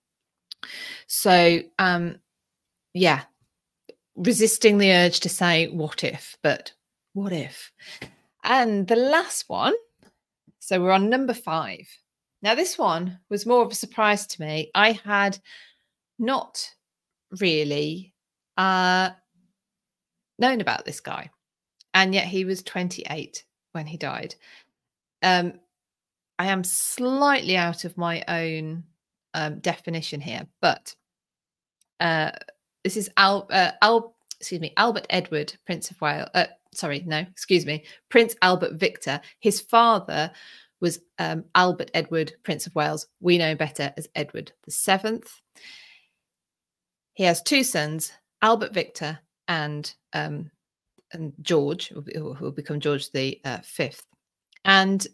So yeah, resisting the urge to say what if, but what if? And the last one, so we're on number 5. Now, this one was more of a surprise to me. I had not really known about this guy, and yet he was 28 when he died. I am slightly out of my own definition here, but this is Albert Edward, Prince of Wales. Prince Albert Victor. His father was Albert Edward, Prince of Wales. We know better as Edward VII. He has 2 sons, Albert Victor and George, who will become George the Fifth. And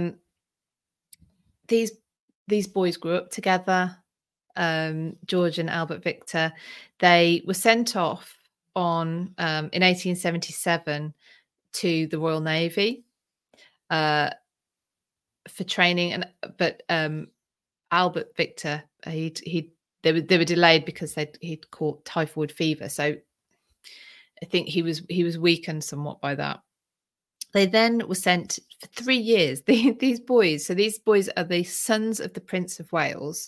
these boys grew up together. George and Albert Victor, they were sent off in 1877 to the Royal Navy for training, but Albert Victor, they were delayed because he'd caught typhoid fever, so I think he was weakened somewhat by that. They then were sent for 3 years. These boys are the sons of the Prince of Wales,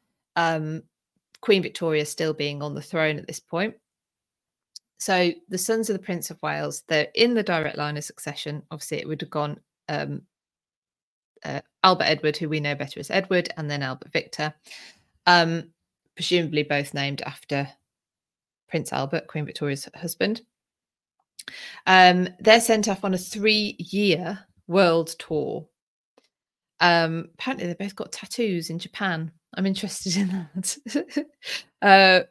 Queen Victoria still being on the throne at this point. So the sons of the Prince of Wales, they're in the direct line of succession. Obviously, it would have gone Albert Edward, who we know better as Edward, and then Albert Victor, presumably both named after Prince Albert, Queen Victoria's husband. They're sent off on a 3-year world tour. Apparently, they've both got tattoos in Japan. I'm interested in that.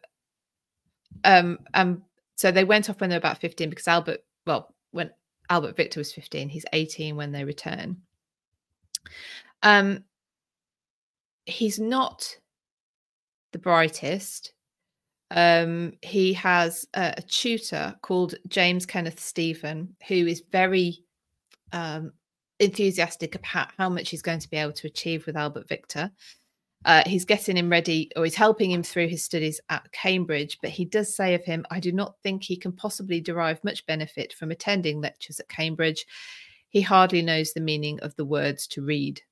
So they went off when they were about 15 because when Albert Victor was 15, he's 18 when they return. He's not the brightest. He has a tutor called James Kenneth Stephen, who is very enthusiastic about how much he's going to be able to achieve with Albert Victor. He's getting him ready, or he's helping him through his studies at Cambridge, but he does say of him, I do not think he can possibly derive much benefit from attending lectures at Cambridge. He hardly knows the meaning of the words to read.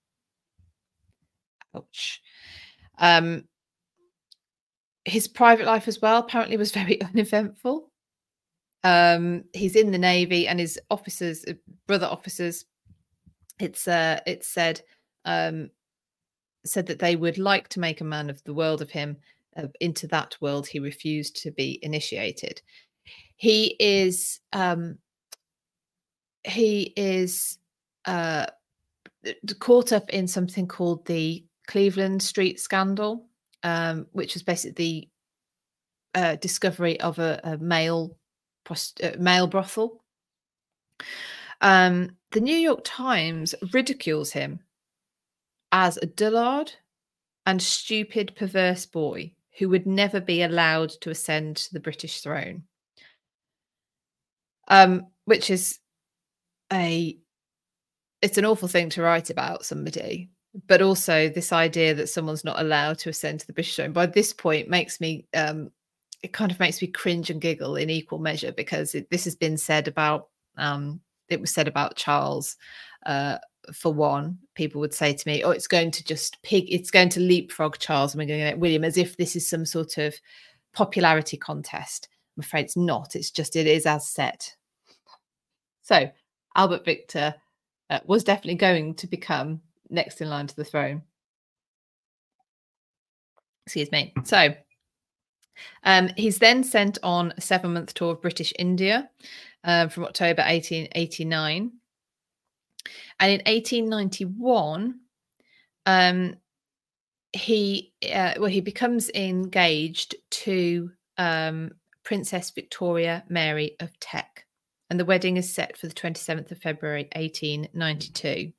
Ouch. His private life as well apparently was very uneventful. He's in the Navy, and his officers, brother officers, it's said that they would like to make a man of the world of him. Into that world he refused to be initiated. He is caught up in something called the Cleveland Street Scandal, which was basically the discovery of a male brothel. The New York Times ridicules him as a dullard and stupid, perverse boy who would never be allowed to ascend to the British throne. Which is it's an awful thing to write about somebody, but also this idea that someone's not allowed to ascend to the British throne by this point makes me it kind of makes me cringe and giggle in equal measure, because this has been said about it was said about Charles. For one, people would say to me, oh, it's going to leapfrog Charles and we're going to get William, as if this is some sort of popularity contest. I'm afraid it's not. It is as set. So Albert Victor was definitely going to become next in line to the throne. Excuse me. So he's then sent on a 7-month tour of British India from October 1889. And in 1891, he becomes engaged to Princess Victoria Mary of Teck, and the wedding is set for the 27th of February, 1892.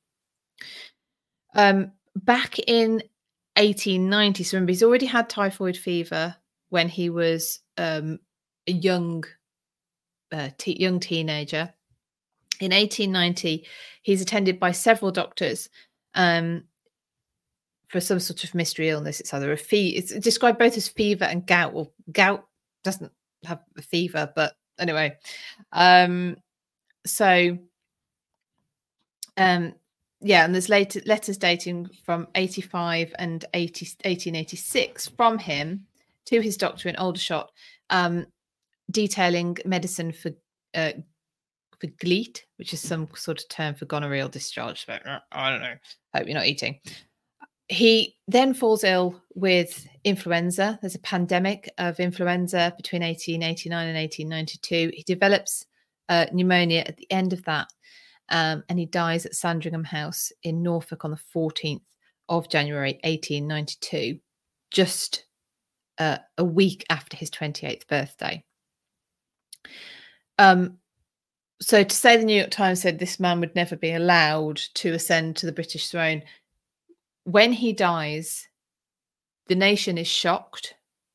Back in 1890, so remember, he's already had typhoid fever when he was a young teenager. In 1890, he's attended by several doctors for some sort of mystery illness. It's either it's described both as fever and gout. Well, gout doesn't have a fever, but anyway. And there's letters dating from 85 and 1886 from him to his doctor in Aldershot, detailing medicine for gleet, which is some sort of term for gonorrheal discharge. But I don't know. Hope you're not eating. He then falls ill with influenza. There's a pandemic of influenza between 1889 and 1892. He develops pneumonia at the end of that, and he dies at Sandringham House in Norfolk on the 14th of January, 1892, just a week after his 28th birthday. So to say the New York Times said this man would never be allowed to ascend to the British throne, when he dies, the nation is shocked.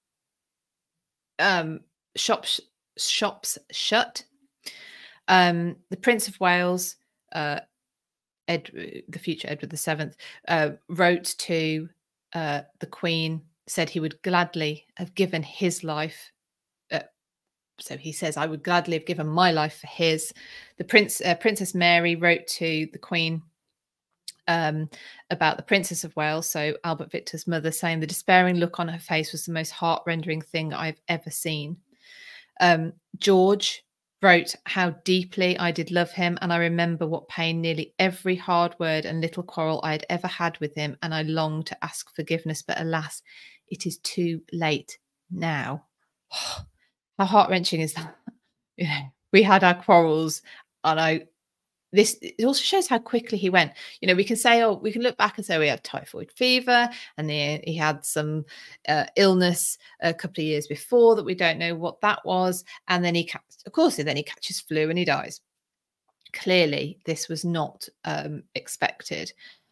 Shops shut. The Prince of Wales, the future Edward VII, wrote to the Queen, said he would gladly have given his life so he says, I would gladly have given my life for his. The Princess Mary wrote to the Queen about the Princess of Wales, so Albert Victor's mother, saying the despairing look on her face was the most heart-rending thing I've ever seen. George wrote how deeply I did love him, and I remember what pain nearly every hard word and little quarrel I had ever had with him, and I longed to ask forgiveness, but alas, it is too late now. How heart-wrenching is that? You know, we had our quarrels, and it also shows how quickly he went. You know, we can say, we can look back and say we had typhoid fever, and he had some illness a couple of years before that we don't know what that was, and then he catches flu and he dies. Clearly, this was not expected.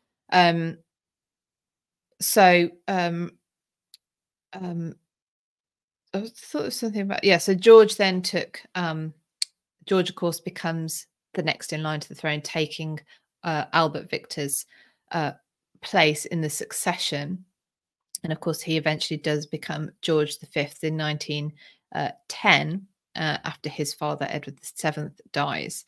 I thought of something about so George then took George, of course, becomes the next in line to the throne, taking Albert Victor's place in the succession. And of course, he eventually does become George V in 1910 after his father, Edward VII, dies.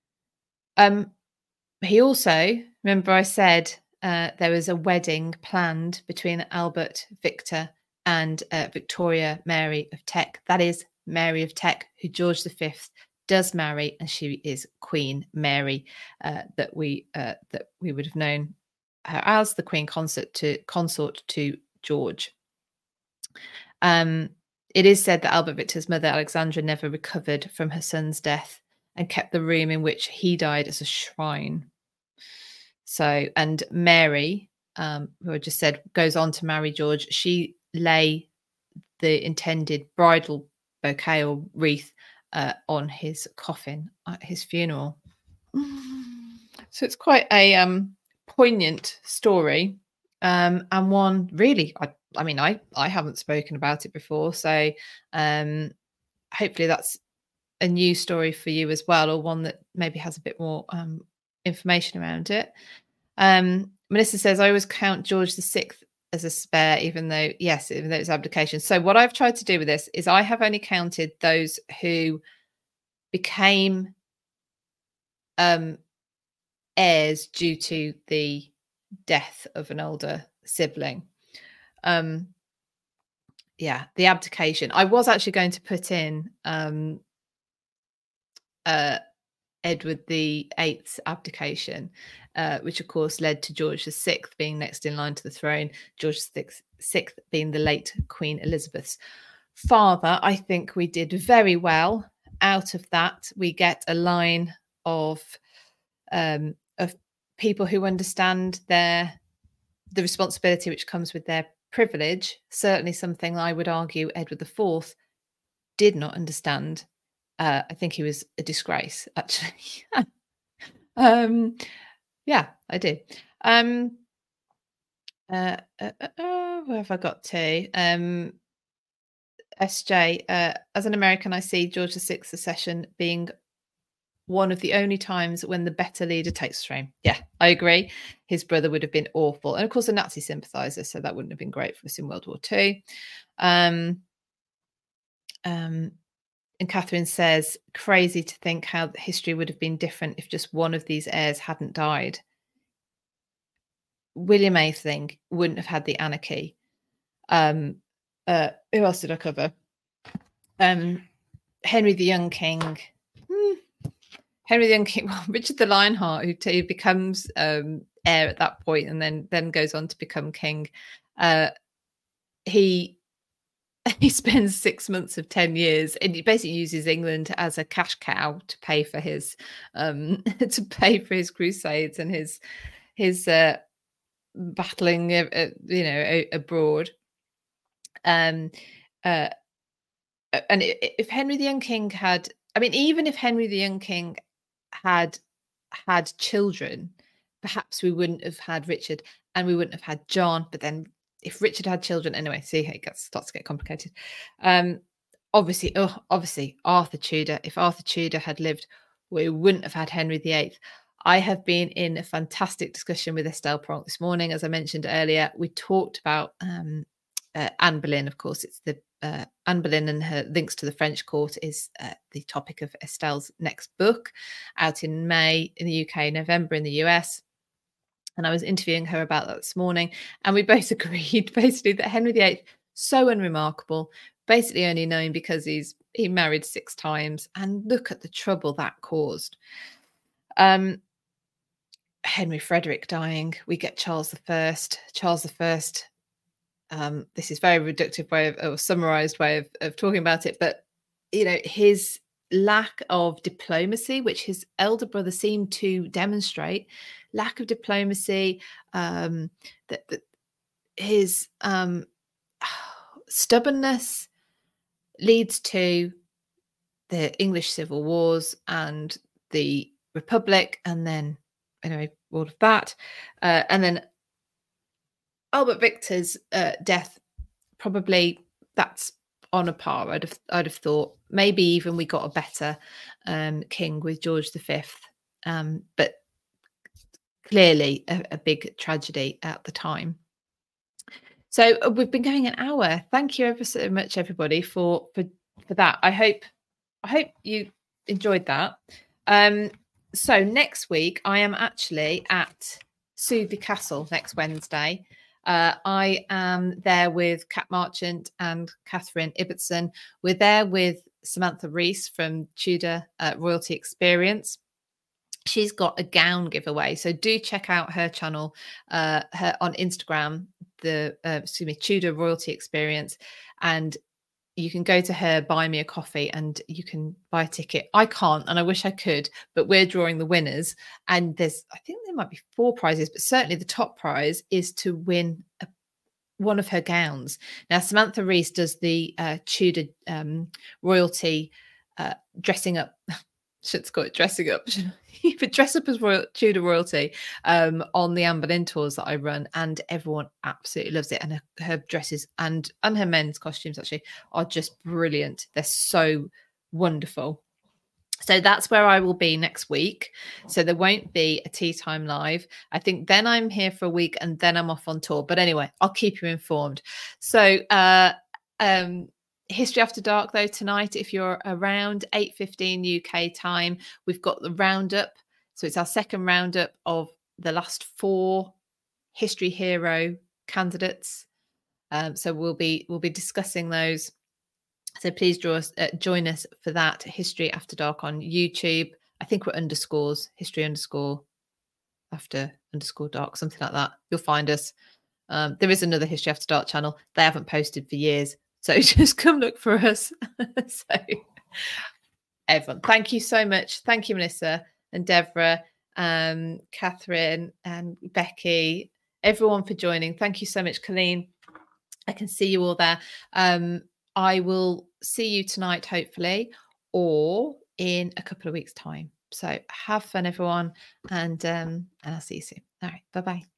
He also, remember I said there was a wedding planned between Albert Victor and Victoria Mary of Teck. That is Mary of Teck, who George V does marry, and she is Queen Mary, that we would have known her as the Queen consort to George. It is said that Albert Victor's mother, Alexandra, never recovered from her son's death and kept the room in which he died as a shrine. So, and Mary, who I just said, goes on to marry George. She lay the intended bridal bouquet or wreath on his coffin at his funeral. So it's quite a poignant story, and one really, I haven't spoken about it before, so hopefully that's a new story for you as well, or one that maybe has a bit more information around it. Melissa says, I always count George VI as a spare, even though it's abdication. So what I've tried to do with this is I have only counted those who became heirs due to the death of an older sibling. The abdication. I was actually going to put in Edward VIII's abdication, which of course led to George VI being next in line to the throne, George VI being the late Queen Elizabeth's father. I think we did very well. Out of that, we get a line of people who understand the responsibility which comes with their privilege. Certainly something I would argue Edward IV did not understand. I think he was a disgrace, actually. I do. Where have I got to? SJ, as an American, I see George VI's accession being one of the only times when the better leader takes the throne. Yeah, I agree. His brother would have been awful. And of course, a Nazi sympathizer, so that wouldn't have been great for us in World War II. And Catherine says, crazy to think how history would have been different if just one of these heirs hadn't died. William Atheling wouldn't have had the anarchy. Who else did I cover? Henry the Young King. Henry the Young King, well, Richard the Lionheart, who becomes heir at that point and then goes on to become king. He spends 6 months of 10 years, and he basically uses England as a cash cow to pay for his crusades and his battling, abroad. And if Henry the Young King had, even if Henry the Young King had children, perhaps we wouldn't have had Richard and we wouldn't have had John. But then if Richard had children, anyway, see, it starts to get complicated. Obviously Arthur Tudor. If Arthur Tudor had lived, we wouldn't have had Henry VIII. I have been in a fantastic discussion with Estelle Pronk this morning. As I mentioned earlier, we talked about Anne Boleyn. Of course, it's the Anne Boleyn and her links to the French court is the topic of Estelle's next book, out in May in the UK, November in the US. And I was interviewing her about that this morning, and we both agreed basically that Henry VIII, so unremarkable, basically only known because he married 6 times, and look at the trouble that caused. Henry Frederick dying, we get Charles I. Charles I, this is very reductive way of, or summarized way of talking about it, but his lack of diplomacy, which his elder brother seemed to demonstrate, lack of diplomacy, that his stubbornness leads to the English civil wars and the Republic, and then anyway, all of that, and then Albert Victor's death, probably that's on a par. I'd have thought maybe even we got a better king with George V, but clearly a big tragedy at the time. So we've been going an hour. Thank you ever so much, everybody, for that. I hope you enjoyed that. So next week I am actually at Soothby Castle next Wednesday. I am there with Kat Marchant and Catherine Ibbotson. We're there with Samantha Rees from Tudor Royalty Experience. She's got a gown giveaway, so do check out her channel, her on Instagram, the Tudor Royalty Experience, and you can go to her, buy me a coffee, and you can buy a ticket. I can't, and I wish I could, but we're drawing the winners, and I think there might be 4 prizes, but certainly the top prize is to win one of her gowns. Now, Samantha Rees does the Tudor royalty dressing up. Should call it dressing up. But dress up as Tudor royalty on the Anne Boleyn tours that I run, and everyone absolutely loves it. And her dresses and her men's costumes actually are just brilliant. They're so wonderful. So that's where I will be next week. So there won't be a Tea Time Live. I think then I'm here for a week and then I'm off on tour. But anyway, I'll keep you informed. So History After Dark, though, tonight, if you're around 8:15 UK time, we've got the roundup. So it's our second roundup of the last 4 history hero candidates. So we'll be discussing those. So please join us for that. History After Dark on YouTube. I think we're underscores, history underscore after underscore dark, something like that. You'll find us. There is another History After Dark channel. They haven't posted for years. So just come look for us. So everyone, thank you so much. Thank you, Melissa and Deborah, Catherine and Becky, everyone for joining. Thank you so much, Colleen. I can see you all there. I will see you tonight, hopefully, or in a couple of weeks' time. So have fun, everyone, and I'll see you soon. All right, bye-bye.